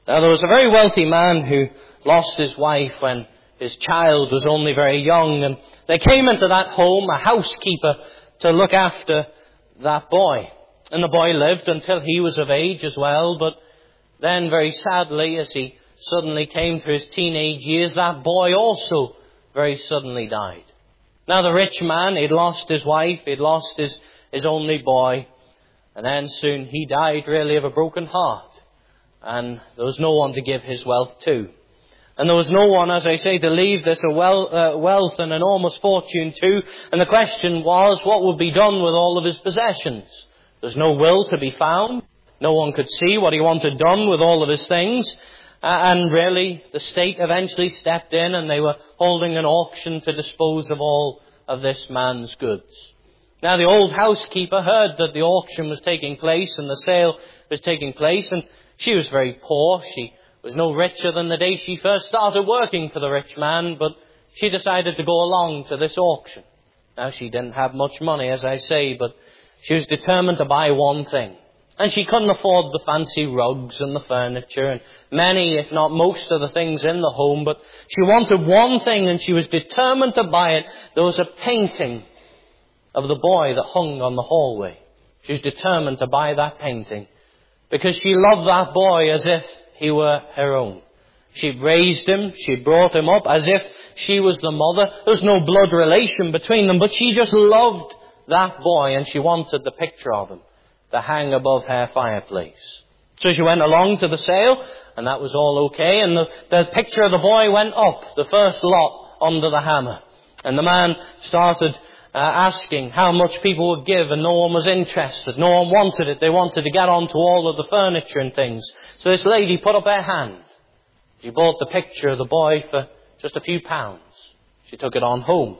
Now, there was a very wealthy man who lost his wife when his child was only very young, and they came into that home, a housekeeper, to look after that boy. And the boy lived until he was of age as well, but then very sadly, as he suddenly came to his teenage years, that boy also very suddenly died. Now, the rich man, he'd lost his wife, he'd lost his only boy, and then soon he died really of a broken heart. And there was no one to give his wealth to. And there was no one, as I say, to leave this wealth and enormous fortune to. And the question was, what would be done with all of his possessions? There's no will to be found. No one could see what he wanted done with all of his things. And really, the state eventually stepped in, and they were holding an auction to dispose of all of this man's goods. Now, the old housekeeper heard that the auction was taking place and the sale was taking place, and she was very poor. She was no richer than the day she first started working for the rich man, but she decided to go along to this auction. Now, she didn't have much money, as I say, but she was determined to buy one thing. And she couldn't afford the fancy rugs and the furniture and many, if not most, of the things in the home, but she wanted one thing, and she was determined to buy it. There was a painting of the boy that hung on the hallway. She was determined to buy that painting, because she loved that boy as if he were her own. She'd raised him, she'd brought him up as if she was the mother. There was no blood relation between them, but she just loved that boy, and she wanted the picture of him to hang above her fireplace. So she went along to the sale, and that was all okay, and the picture of the boy went up, the first lot, under the hammer. And the man started asking how much people would give, and no one was interested. No one wanted it. They wanted to get onto all of the furniture and things. So this lady put up her hand. She bought the picture of the boy for just a few pounds. She took it on home.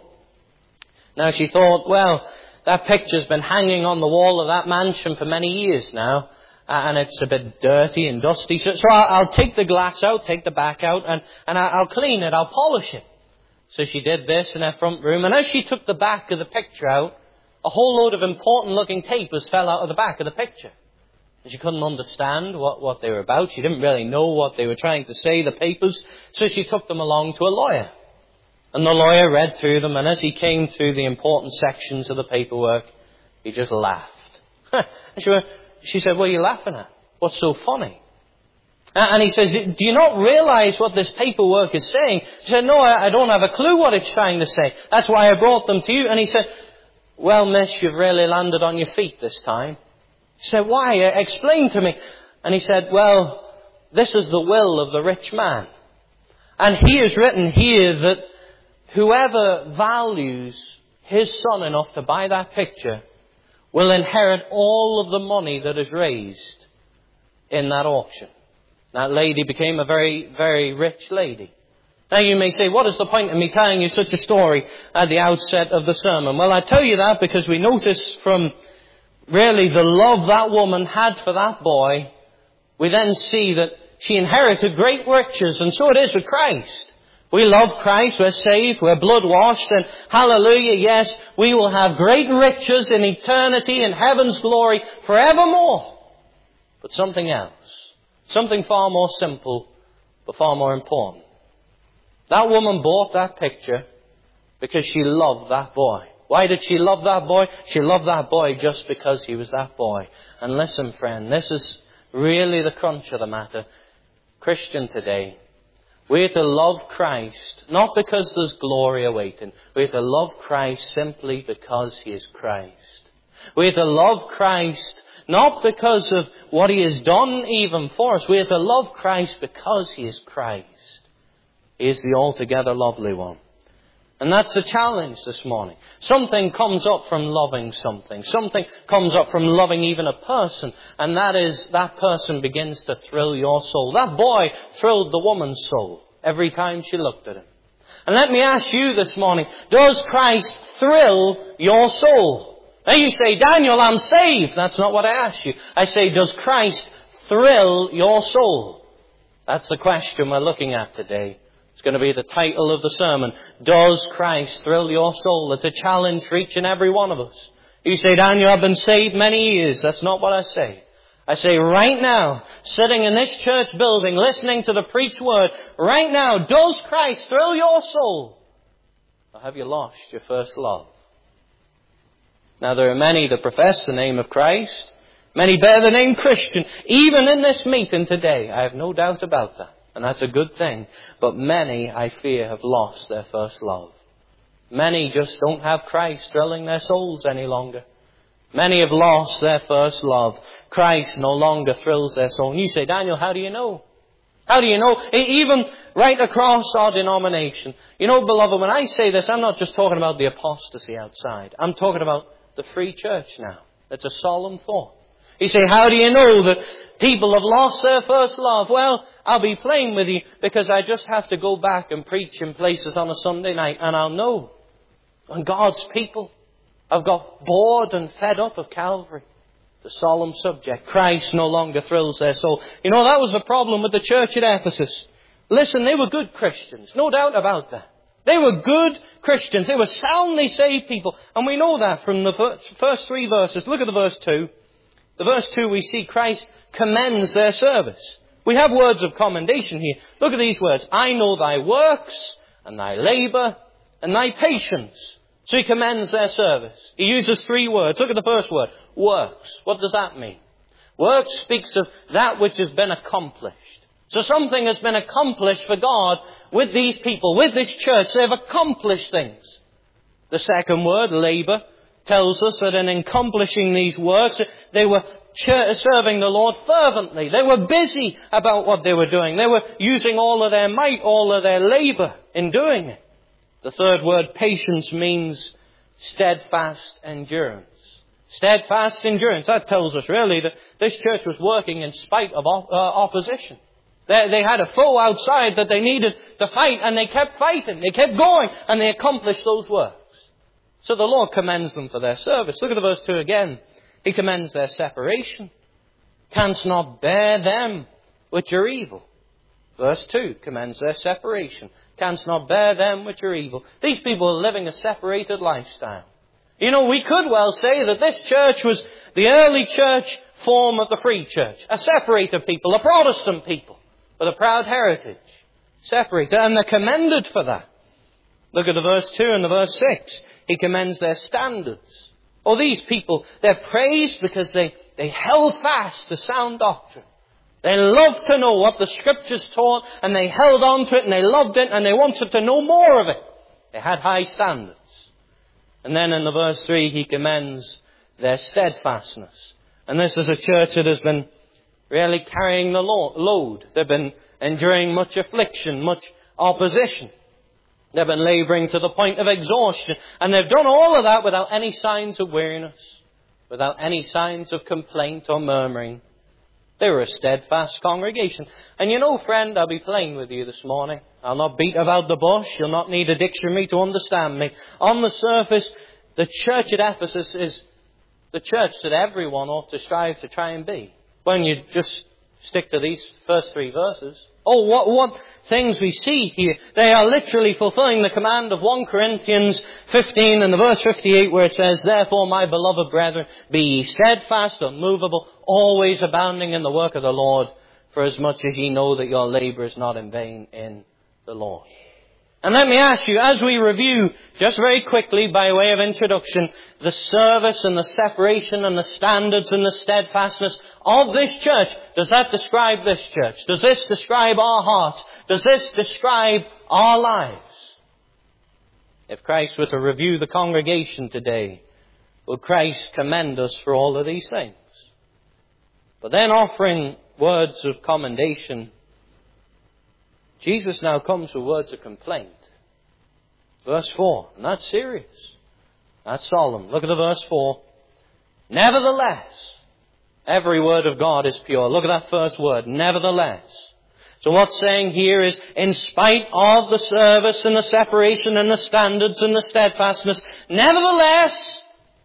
Now she thought, well, that picture's been hanging on the wall of that mansion for many years now, and it's a bit dirty and dusty. So I'll take the glass out, take the back out, and I'll clean it, I'll polish it. So she did this in her front room, and as she took the back of the picture out, a whole load of important-looking papers fell out of the back of the picture. And she couldn't understand what they were about. She didn't really know what they were trying to say, the papers, so she took them along to a lawyer. And the lawyer read through them, and as he came through the important sections of the paperwork, he just laughed. And she said, what are you laughing at? What's so funny? And he says, do you not realize what this paperwork is saying? She said, no, I don't have a clue what it's trying to say. That's why I brought them to you. And he said, well, miss, you've really landed on your feet this time. She said, why? Explain to me. And he said, well, this is the will of the rich man. And he has written here that whoever values his son enough to buy that picture will inherit all of the money that is raised in that auction. That lady became a very, very rich lady. Now you may say, what is the point of me telling you such a story at the outset of the sermon? Well, I tell you that because we notice from really the love that woman had for that boy, we then see that she inherited great riches, and so it is with Christ. We love Christ, we're saved, we're blood washed, and hallelujah, yes, we will have great riches in eternity in heaven's glory forevermore. But something else, something far more simple, but far more important. That woman bought that picture because she loved that boy. Why did she love that boy? She loved that boy just because he was that boy. And listen, friend, this is really the crunch of the matter. Christian today, we are to love Christ, not because there's glory awaiting. We are to love Christ simply because he is Christ. We are to love Christ not because of what he has done even for us. We are to love Christ because he is Christ. He is the altogether lovely one. And that's the challenge this morning. Something comes up from loving something. Something comes up from loving even a person. And that is, that person begins to thrill your soul. That boy thrilled the woman's soul every time she looked at him. And let me ask you this morning, does Christ thrill your soul? Now you say, Daniel, I'm saved. That's not what I asked you. I say, does Christ thrill your soul? That's the question we're looking at today. It's going to be the title of the sermon. Does Christ thrill your soul? It's a challenge for each and every one of us. You say, Daniel, I've been saved many years. That's not what I say. I say right now, sitting in this church building, listening to the preached word, right now, does Christ thrill your soul? Or have you lost your first love? Now there are many that profess the name of Christ. Many bear the name Christian. Even in this meeting today, I have no doubt about that. And that's a good thing. But many, I fear, have lost their first love. Many just don't have Christ thrilling their souls any longer. Many have lost their first love. Christ no longer thrills their soul. And you say, Daniel, how do you know? How do you know? Even right across our denomination. You know, beloved, when I say this, I'm not just talking about the apostasy outside. I'm talking about the free church now. It's a solemn thought. You say, how do you know that people have lost their first love? Well, I'll be plain with you because I just have to go back and preach in places on a Sunday night and I'll know. When God's people have got bored and fed up of Calvary, the solemn subject, Christ no longer thrills their soul. You know, that was the problem with the church at Ephesus. Listen, they were good Christians, no doubt about that. They were good Christians. They were soundly saved people. And we know that from the first 3 verses. Look at the verse 2. The verse 2 we see Christ commends their service. We have words of commendation here. Look at these words. I know thy works and thy labour and thy patience. So he commends their service. He uses 3 words. Look at the first word. Works. What does that mean? Works speaks of that which has been accomplished. So something has been accomplished for God with these people, with this church. They've accomplished things. The second word, labour, tells us that in accomplishing these works, they were serving the Lord fervently. They were busy about what they were doing. They were using all of their might, all of their labour in doing it. The third word, patience, means steadfast endurance. Steadfast endurance. That tells us really that this church was working in spite of opposition. They had a foe outside that they needed to fight, and they kept fighting. They kept going, and they accomplished those works. So the Lord commends them for their service. Look at the verse 2 again. He commends their separation. Canst not bear them which are evil. Verse 2 commends their separation. Canst not bear them which are evil. These people are living a separated lifestyle. You know, we could well say that this church was the early church form of the free church. A separated people, a Protestant people, with a proud heritage. Separated. And they're commended for that. Look at the verse 2 and the verse 6. He commends their standards. Oh, these people, they're praised because they held fast to sound doctrine. They loved to know what the Scriptures taught, and they held on to it, and they loved it, and they wanted to know more of it. They had high standards. And then in the verse 3, he commends their steadfastness. And this is a church that has been really carrying the load. They've been enduring much affliction, much opposition. They've been labouring to the point of exhaustion. And they've done all of that without any signs of weariness, without any signs of complaint or murmuring. They were a steadfast congregation. And you know, friend, I'll be plain with you this morning. I'll not beat about the bush. You'll not need a dictionary to understand me. On the surface, the church at Ephesus is the church that everyone ought to strive to try and be. When you just stick to these first 3 verses. Oh, what things we see here. They are literally fulfilling the command of 1 Corinthians 15 and the verse 58 where it says, Therefore, my beloved brethren, be ye steadfast, unmovable, always abounding in the work of the Lord, for as much as ye know that your labour is not in vain in the Lord. And let me ask you, as we review, just very quickly by way of introduction, the service and the separation and the standards and the steadfastness of this church, does that describe this church? Does this describe our hearts? Does this describe our lives? If Christ were to review the congregation today, would Christ commend us for all of these things? But then offering words of commendation, Jesus now comes with words of complaint. Verse 4. And that's serious. That's solemn. Look at the verse 4. Nevertheless, every word of God is pure. Look at that first word. Nevertheless. So what's saying here is, in spite of the service and the separation and the standards and the steadfastness, nevertheless,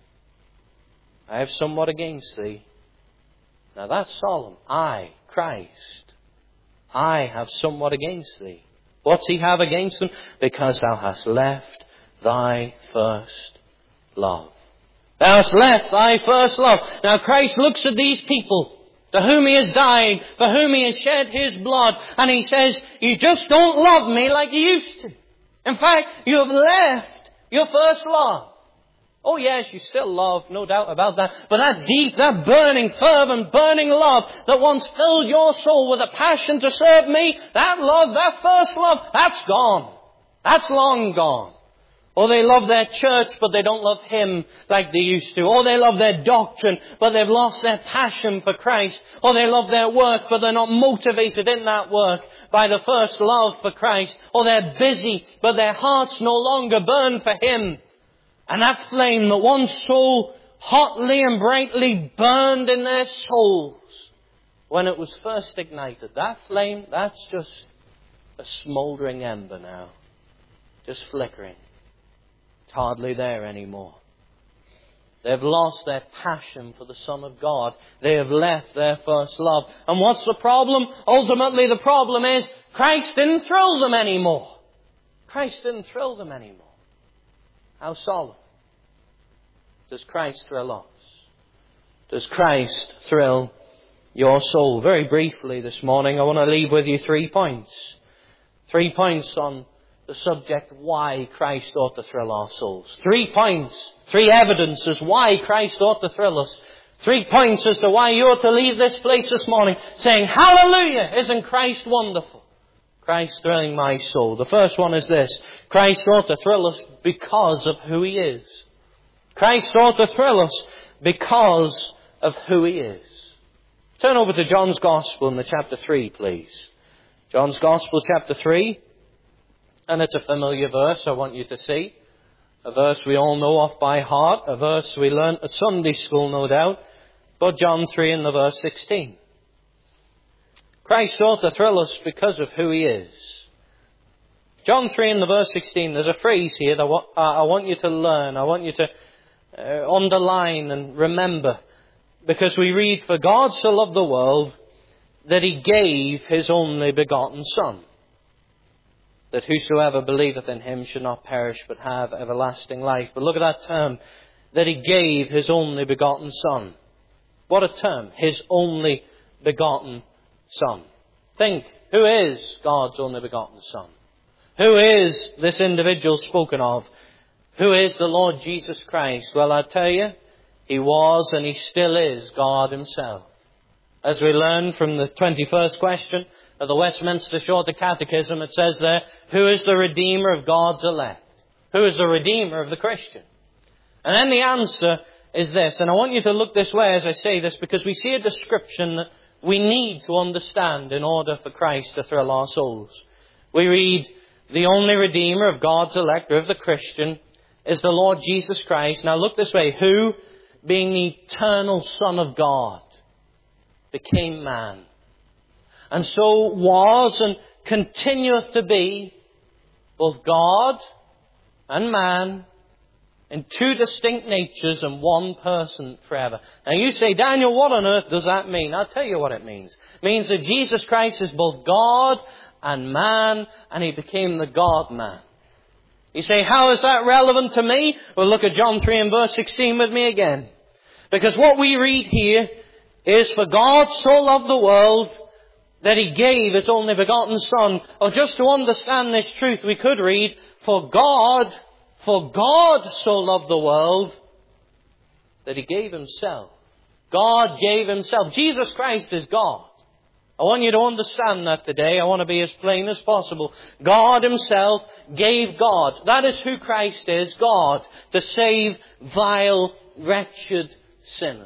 I have somewhat against thee. Now that's solemn. I, Christ, I have somewhat against thee. What's he have against them? Because thou hast left thy first love. Thou hast left thy first love. Now Christ looks at these people to whom He has died, for whom He has shed His blood. And He says, you just don't love me like you used to. In fact, you have left your first love. Oh yes, you still love, no doubt about that. But that deep, that burning, fervent, burning love that once filled your soul with a passion to serve me, that love, that first love, that's gone. That's long gone. Or they love their church, but they don't love Him like they used to. Or they love their doctrine, but they've lost their passion for Christ. Or they love their work, but they're not motivated in that work by the first love for Christ. Or they're busy, but their hearts no longer burn for Him. And that flame that once so hotly and brightly burned in their souls when it was first ignited, that flame, that's just a smouldering ember now. Just flickering. It's hardly there anymore. They've lost their passion for the Son of God. They have left their first love. And what's the problem? Ultimately, the problem is Christ didn't thrill them anymore. Christ didn't thrill them anymore. How solemn. Does Christ thrill us? Does Christ thrill your soul? Very briefly this morning, I want to leave with you 3 points. 3 points on the subject why Christ ought to thrill our souls. 3 points, 3 evidences why Christ ought to thrill us. 3 points as to why you ought to leave this place this morning saying, hallelujah, isn't Christ wonderful? Christ thrilling my soul. The first one is this: Christ ought to thrill us because of who He is. Christ ought to thrill us because of who He is. Turn over to John's Gospel in the chapter 3, please. John's Gospel, chapter 3. And it's a familiar verse, I want you to see. A verse we all know off by heart. A verse we learnt at Sunday school, no doubt. But John 3 in the verse 16. Christ ought to thrill us because of who He is. John 3 in the verse 16, there's a phrase here that I want you to learn. I want you to underline and remember. Because we read, for God so loved the world that He gave His only begotten Son, that whosoever believeth in Him should not perish but have everlasting life. But look at that term, that He gave His only begotten Son. What a term, His only begotten Son. Think, who is God's only begotten Son? Who is this individual spoken of? Who is the Lord Jesus Christ? Well, I tell you, He was and He still is God Himself. As we learn from the 21st question of the Westminster Shorter Catechism, it says there, who is the Redeemer of God's elect? Who is the Redeemer of the Christian? And then the answer is this, and I want you to look this way as I say this, because we see a description that we need to understand in order for Christ to thrill our souls. We read, the only Redeemer of God's elect, or of the Christian, is the Lord Jesus Christ. Now look this way, who, being the eternal Son of God, became man, and so was and continueth to be both God and man in 2 distinct natures and one person forever. Now you say, Daniel, what on earth does that mean? I'll tell you what it means. It means that Jesus Christ is both God and man, and He became the God-man. You say, how is that relevant to me? Well, look at John 3 and verse 16 with me again. Because what we read here is, for God so loved the world that He gave His only begotten Son. Or just to understand this truth, we could read, for God so loved the world that He gave Himself. God gave Himself. Jesus Christ is God. I want you to understand that today. I want to be as plain as possible. God Himself gave God. That is who Christ is, God, to save vile, wretched sinners.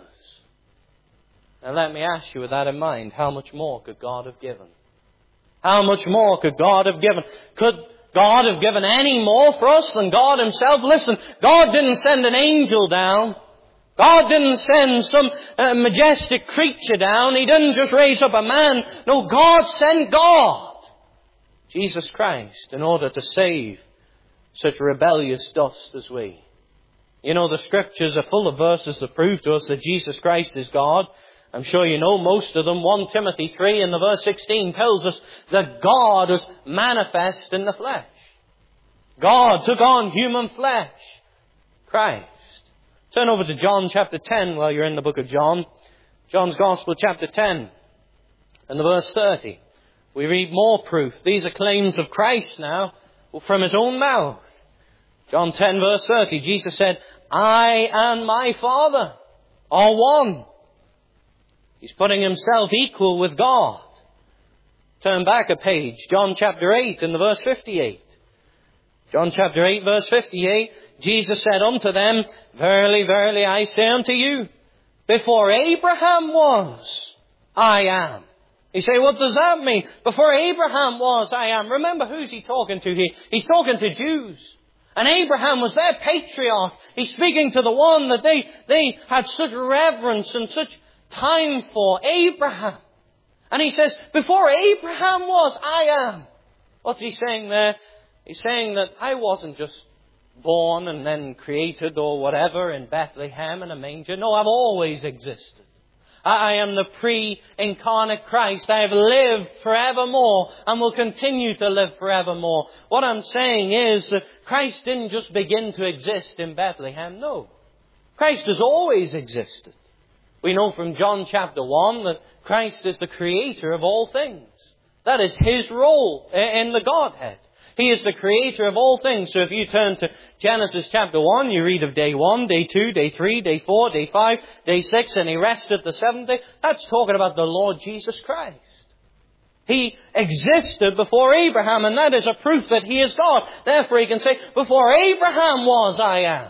Now let me ask you with that in mind, how much more could God have given? How much more could God have given? Could God have given any more for us than God Himself? Listen, God didn't send an angel down. God didn't send some majestic creature down. He didn't just raise up a man. No, God sent God, Jesus Christ, in order to save such rebellious dust as we. You know, the Scriptures are full of verses that prove to us that Jesus Christ is God. I'm sure you know most of them. 1 Timothy 3 in the verse 16 tells us that God was manifest in the flesh. God took on human flesh. Christ. Turn over to John chapter 10 while you're in the book of John. John's Gospel, chapter 10, and the verse 30. We read more proof. These are claims of Christ now from his own mouth. John 10, verse 30, Jesus said, I and my Father are one. He's putting himself equal with God. Turn back a page. John chapter 8 and the verse 58. John chapter 8, verse 58, Jesus said unto them, Verily, verily, I say unto you, before Abraham was, I am. You say, what does that mean? Before Abraham was, I am. Remember, who's he talking to here? He's talking to Jews. And Abraham was their patriarch. He's speaking to the one that they had such reverence and such time for, Abraham. And he says, before Abraham was, I am. What's he saying there? He's saying that I wasn't just born and then created or whatever in Bethlehem in a manger. No, I've always existed. I am the pre-incarnate Christ. I have lived forevermore and will continue to live forevermore. What I'm saying is that Christ didn't just begin to exist in Bethlehem. No. Christ has always existed. We know from John chapter 1 that Christ is the creator of all things. That is his role in the Godhead. He is the creator of all things. So if you turn to Genesis chapter 1, you read of day 1, day 2, day 3, day 4, day 5, day 6, and he rested the seventh day. That's talking about the Lord Jesus Christ. He existed before Abraham, and that is a proof that he is God. Therefore he can say, before Abraham was, I am.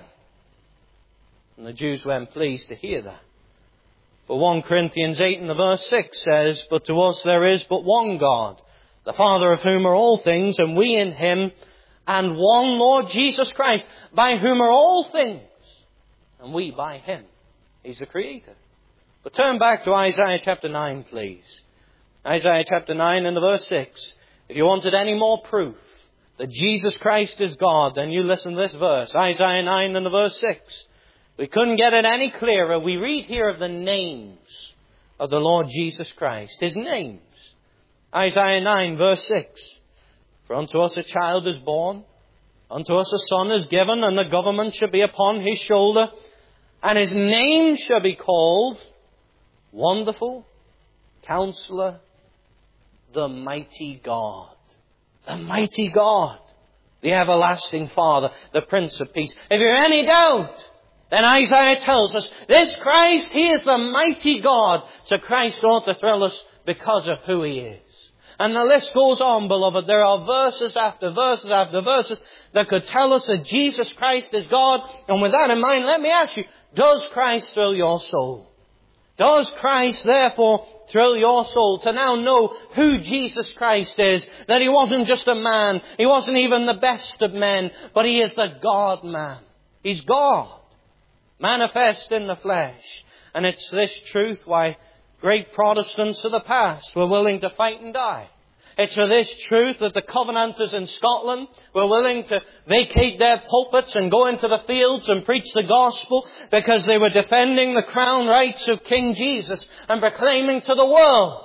And the Jews weren't pleased to hear that. But 1 Corinthians 8 and the verse 6 says, But to us there is but one God, the Father of whom are all things, and we in him, and one Lord Jesus Christ, by whom are all things, and we by him. He's the creator. But turn back to Isaiah chapter 9, please. Isaiah chapter 9 and the verse 6. If you wanted any more proof that Jesus Christ is God, then you listen to this verse. Isaiah 9 and the verse 6. We couldn't get it any clearer. We read here of the names of the Lord Jesus Christ. His names. Isaiah 9 verse 6. For unto us a child is born, unto us a son is given, and the government shall be upon his shoulder, and his name shall be called Wonderful, Counselor, the Mighty God. The Mighty God. The Everlasting Father, the Prince of Peace. If you're any doubt, then Isaiah tells us, this Christ, he is the mighty God. So Christ ought to thrill us because of who he is. And the list goes on, beloved. There are verses after verses after verses that could tell us that Jesus Christ is God. And with that in mind, let me ask you, does Christ thrill your soul? Does Christ therefore thrill your soul to now know who Jesus Christ is? That he wasn't just a man. He wasn't even the best of men. But he is the God-man. He's God, manifest in the flesh. And it's this truth why great Protestants of the past were willing to fight and die. It's for this truth that the Covenanters in Scotland were willing to vacate their pulpits and go into the fields and preach the gospel, because they were defending the crown rights of King Jesus and proclaiming to the world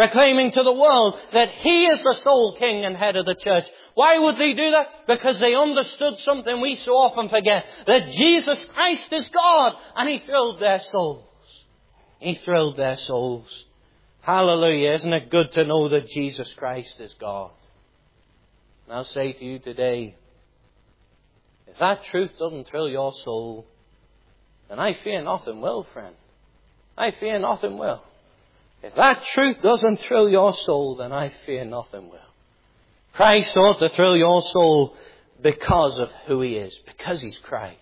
that he is the sole king and head of the church. Why would they do that? Because they understood something we so often forget, that Jesus Christ is God, and he thrilled their souls. He thrilled their souls. Hallelujah. Isn't it good to know that Jesus Christ is God? And I'll say to you today, if that truth doesn't thrill your soul, then I fear nothing will, friend. I fear nothing will. If that truth doesn't thrill your soul, then I fear nothing will. Christ ought to thrill your soul because of who he is, because he's Christ.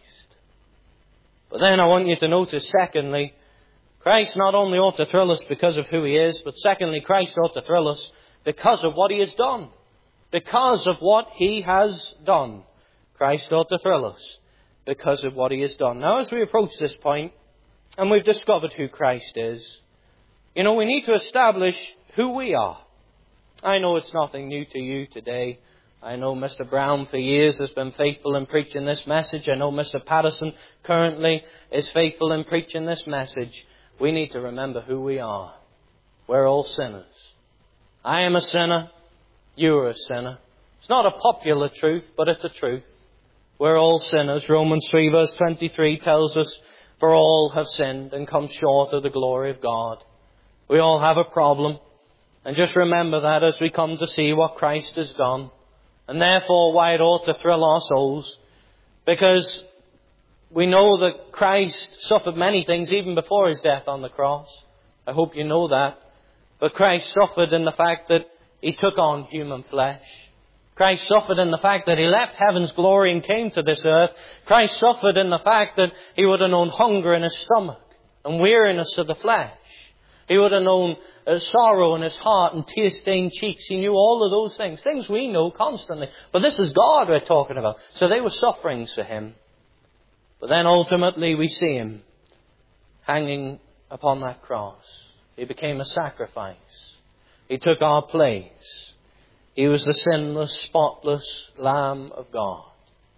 But then I want you to notice, secondly, Christ not only ought to thrill us because of who he is, but secondly, Christ ought to thrill us because of what he has done. Because of what he has done. Christ ought to thrill us because of what he has done. Now, as we approach this point, and we've discovered who Christ is, we need to establish who we are. I know it's nothing new to you today. I know Mr. Brown for years has been faithful in preaching this message. I know Mr. Patterson currently is faithful in preaching this message. We need to remember who we are. We're all sinners. I am a sinner. You are a sinner. It's not a popular truth, but it's a truth. We're all sinners. Romans 3 verse 23 tells us For all have sinned and come short of the glory of God. We all have a problem. And just remember that as we come to see what Christ has done. And therefore why it ought to thrill our souls. Because we know that Christ suffered many things even before His death on the cross. I hope you know that. But Christ suffered in the fact that He took on human flesh. Christ suffered in the fact that He left heaven's glory and came to this earth. Christ suffered in the fact that He would have known hunger in His stomach and weariness of the flesh. He would have known sorrow in His heart and tear-stained cheeks. He knew all of those things. Things we know constantly. But this is God we're talking about. So they were sufferings for Him. But then ultimately we see Him hanging upon that cross. He became a sacrifice. He took our place. He was the sinless, spotless Lamb of God.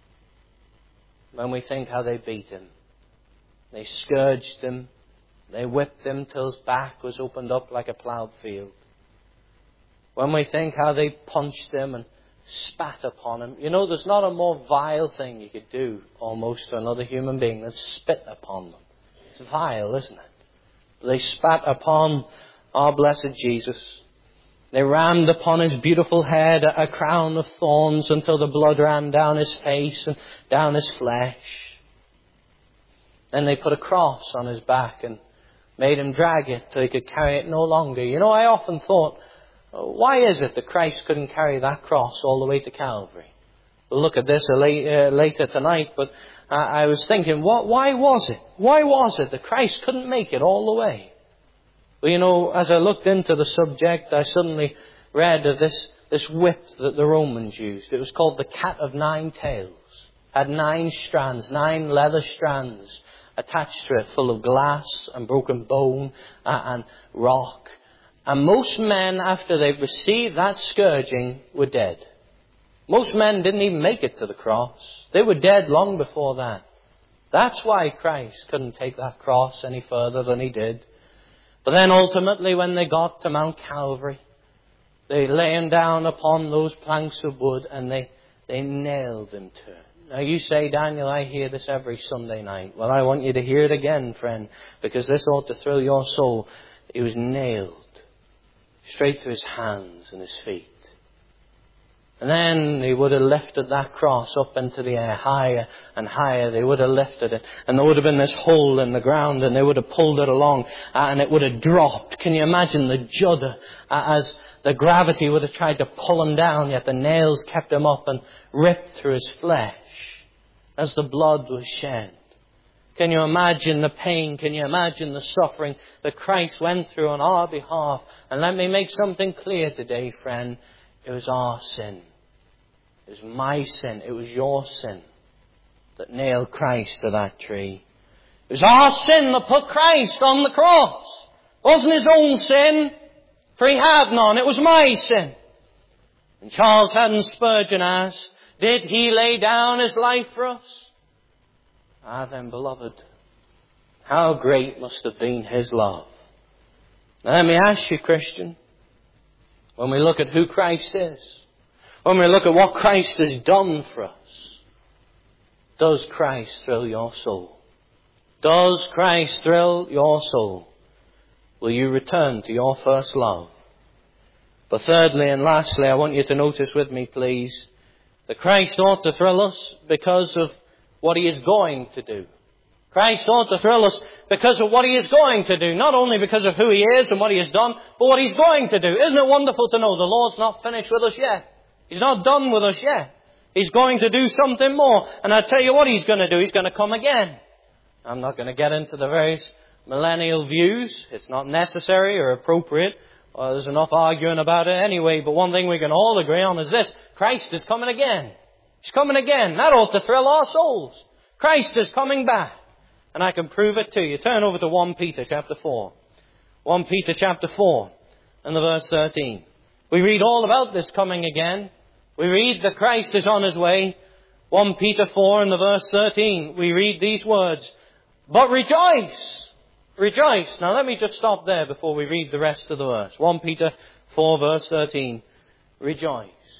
When we think how they beat Him, they scourged Him, they whipped Him till His back was opened up like a ploughed field. When we think how they punched Him and spat upon Him, you know, there's not a more vile thing you could do almost to another human being than spit upon them. It's vile, isn't it? They spat upon our blessed Jesus. They rammed upon His beautiful head a crown of thorns until the blood ran down His face and down His flesh. Then they put a cross on His back and made Him drag it till He could carry it no longer. You know, I often thought, why is it that Christ couldn't carry that cross all the way to Calvary? We'll look at this later tonight, but I was thinking, why was it? Why was it that Christ couldn't make it all the way? Well, you know, as I looked into the subject, I suddenly read of this whip that the Romans used. It was called the cat of nine tails. Had 9 strands, 9 leather strands attached to it, full of glass and broken bone and rock. And most men, after they received that scourging, were dead. Most men didn't even make it to the cross. They were dead long before that. That's why Christ couldn't take that cross any further than He did. But then ultimately when they got to Mount Calvary, they lay Him down upon those planks of wood and they nailed Him to it. Now you say, Daniel, I hear this every Sunday night. Well, I want you to hear it again, friend, because this ought to thrill your soul. He was nailed straight to His hands and His feet. And then He would have lifted that cross up into the air, higher and higher. They would have lifted it. And there would have been this hole in the ground and they would have pulled it along and it would have dropped. Can you imagine the judder as the gravity would have tried to pull Him down, yet the nails kept Him up and ripped through His flesh as the blood was shed. Can you imagine the pain? Can you imagine the suffering that Christ went through on our behalf? And let me make something clear today, friend. It was our sin. It was my sin. It was your sin that nailed Christ to that tree. It was our sin that put Christ on the cross. It wasn't His own sin, for He had none. It was my sin. And Charles Haddon Spurgeon asked, did He lay down His life for us? Ah, then, beloved, how great must have been His love. Now, let me ask you, Christian, when we look at who Christ is, when we look at what Christ has done for us, does Christ thrill your soul? Does Christ thrill your soul? Will you return to your first love? But thirdly and lastly, I want you to notice with me, please, that Christ ought to thrill us because of what He is going to do. Christ ought to thrill us because of what He is going to do. Not only because of who He is and what He has done, but what He's going to do. Isn't it wonderful to know the Lord's not finished with us yet? He's not done with us yet. He's going to do something more. And I'll tell you what He's going to do. He's going to come again. I'm not going to get into the various millennial views. It's not necessary or appropriate. There's enough arguing about it anyway. But one thing we can all agree on is this. Christ is coming again. He's coming again. That ought to thrill our souls. Christ is coming back. And I can prove it to you. Turn over to 1 Peter chapter 4. 1 Peter chapter 4 and the verse 13. We read all about this coming again. We read that Christ is on His way. 1 Peter 4 and the verse 13. We read these words. But rejoice. Rejoice. Now let me just stop there before we read the rest of the verse. 1 Peter 4 verse 13. Rejoice.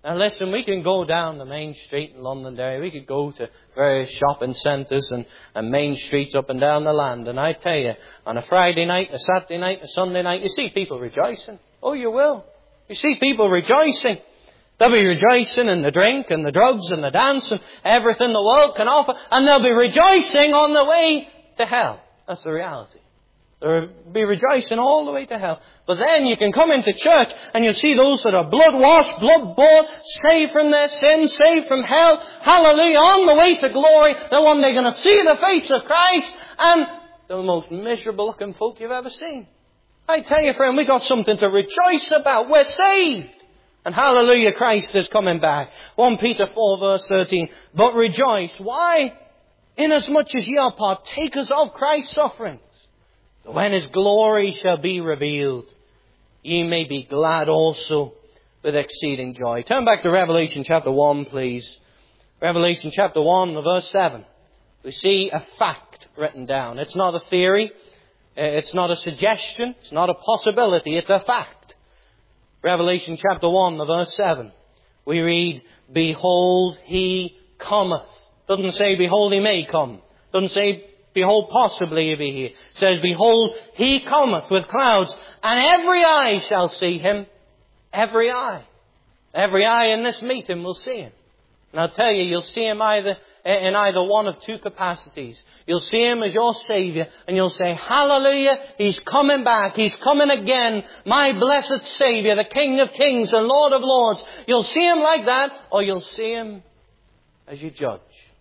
Now listen, we can go down the main street in Londonderry. We could go to various shopping centres and main streets up and down the land. And I tell you, on a Friday night, a Saturday night, a Sunday night, you see people rejoicing. Oh, you will. You see people rejoicing. They'll be rejoicing in the drink and the drugs and the dance and everything the world can offer. And they'll be rejoicing on the way to hell. That's the reality. They'll be rejoicing all the way to hell. But then you can come into church and you'll see those that are blood-washed, blood-bought, saved from their sins, saved from hell. Hallelujah. On the way to glory. They're one day going to see the face of Christ. And they're the most miserable looking folk you've ever seen. I tell you, friend, we got something to rejoice about. We're saved. And hallelujah, Christ is coming back. 1 Peter 4 verse 13. But rejoice. Why? Inasmuch as ye are partakers of Christ's sufferings, that when His glory shall be revealed, ye may be glad also with exceeding joy. Turn back to Revelation chapter 1, please. Revelation chapter 1, verse 7. We see a fact written down. It's not a theory. It's not a suggestion. It's not a possibility. It's a fact. Revelation chapter 1, verse 7. We read, Behold, He cometh. Doesn't say, Behold, He may come. Doesn't say, Behold, possibly He be here. It says, Behold, He cometh with clouds, and every eye shall see Him. Every eye. Every eye in this meeting will see Him. And I'll tell you, you'll see Him in either one of two capacities. You'll see Him as your Saviour, and you'll say, Hallelujah, He's coming back. He's coming again. My blessed Saviour, the King of Kings and Lord of Lords. You'll see Him like that, or you'll see Him as you judge.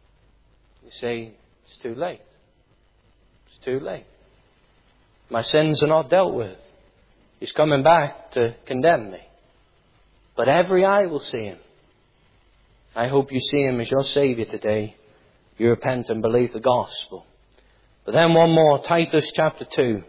You say, it's too late. It's too late. My sins are not dealt with. He's coming back to condemn me. But every eye will see Him. I hope you see Him as your Saviour today. You repent and believe the gospel. But then one more, Titus chapter 2.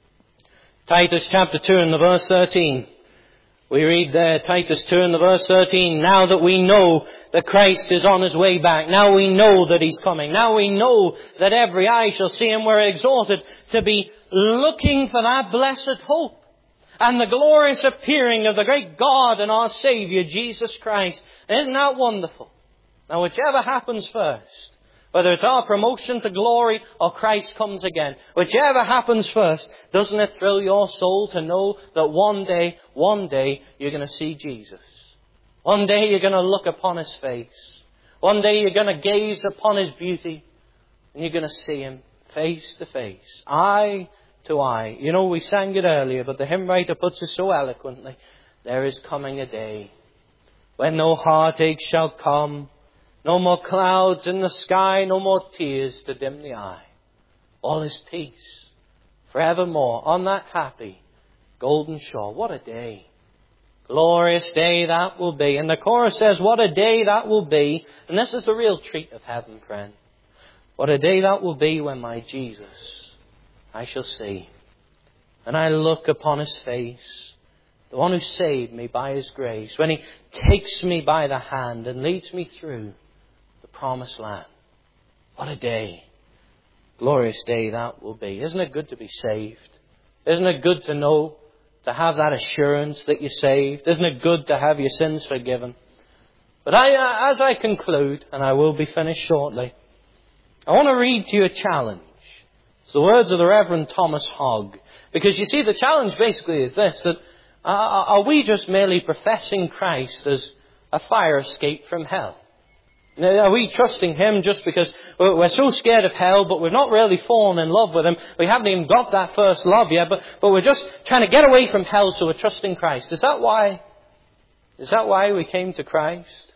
Titus chapter 2 and the verse 13. We read there, Titus 2 and the verse 13, Now that we know that Christ is on His way back. Now we know that He's coming. Now we know that every eye shall see Him. We're exhorted to be looking for that blessed hope and the glorious appearing of the great God and our Saviour, Jesus Christ. Isn't that wonderful? Now, whichever happens first, whether it's our promotion to glory or Christ comes again, whichever happens first, doesn't it thrill your soul to know that one day, you're going to see Jesus? One day you're going to look upon His face. One day you're going to gaze upon His beauty, and you're going to see Him face to face, eye to eye. You know, we sang it earlier, but the hymn writer puts it so eloquently. There is coming a day when no heartache shall come, no more clouds in the sky, no more tears to dim the eye. All is peace forevermore on that happy golden shore. What a day. Glorious day that will be. And the chorus says, what a day that will be. And this is the real treat of heaven, friend. What a day that will be when my Jesus I shall see. And I look upon His face, the one who saved me by His grace, when He takes me by the hand and leads me through the promised land. What a day. Glorious day that will be. Isn't it good to be saved? Isn't it good to know, to have that assurance that you're saved? Isn't it good to have your sins forgiven? But as I conclude, and I will be finished shortly, I want to read to you a challenge. It's the words of the Reverend Thomas Hogg. Because you see, the challenge basically is this, that are we just merely professing Christ as a fire escape from hell? Are we trusting Him just because we're so scared of hell, but we've not really fallen in love with Him? We haven't even got that first love yet, but we're just trying to get away from hell, so we're trusting Christ. Is that why? Is that why we came to Christ?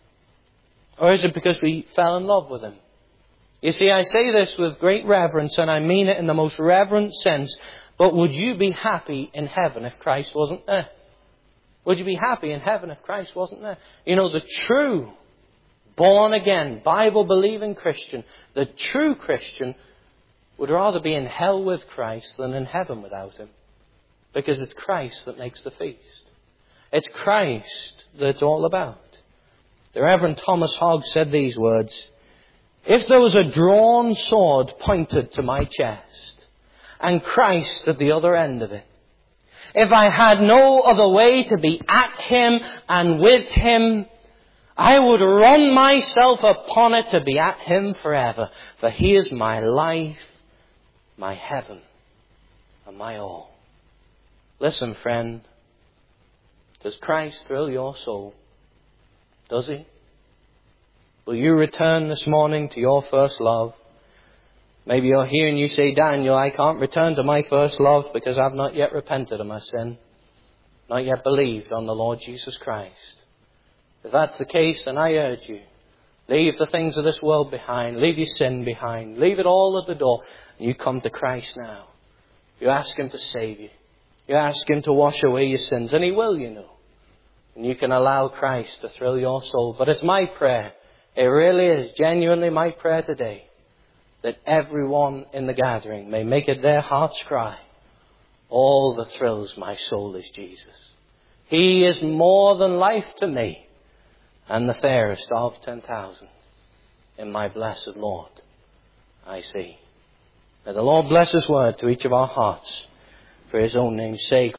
Or is it because we fell in love with Him? You see, I say this with great reverence, and I mean it in the most reverent sense. But would you be happy in heaven if Christ wasn't there? Would you be happy in heaven if Christ wasn't there? You know, the true, born-again, Bible-believing Christian, the true Christian, would rather be in hell with Christ than in heaven without Him. Because it's Christ that makes the feast. It's Christ that it's all about. The Reverend Thomas Hogg said these words, If there was a drawn sword pointed to my chest, and Christ at the other end of it, if I had no other way to be at Him and with Him, I would run myself upon it to be at Him forever. For He is my life, my heaven, and my all. Listen, friend. Does Christ thrill your soul? Does He? Will you return this morning to your first love? Maybe you're here and you say, Daniel, I can't return to my first love because I've not yet repented of my sin. Not yet believed on the Lord Jesus Christ. If that's the case, then I urge you, leave the things of this world behind. Leave your sin behind. Leave it all at the door. And you come to Christ now. You ask Him to save you. You ask Him to wash away your sins. And He will, you know. And you can allow Christ to thrill your soul. But it's my prayer. It really is genuinely my prayer today, that everyone in the gathering may make it their heart's cry. All that thrills my soul is Jesus. He is more than life to me, and the fairest of 10,000. In my blessed Lord, I see. May the Lord bless His word to each of our hearts, for His own name's sake.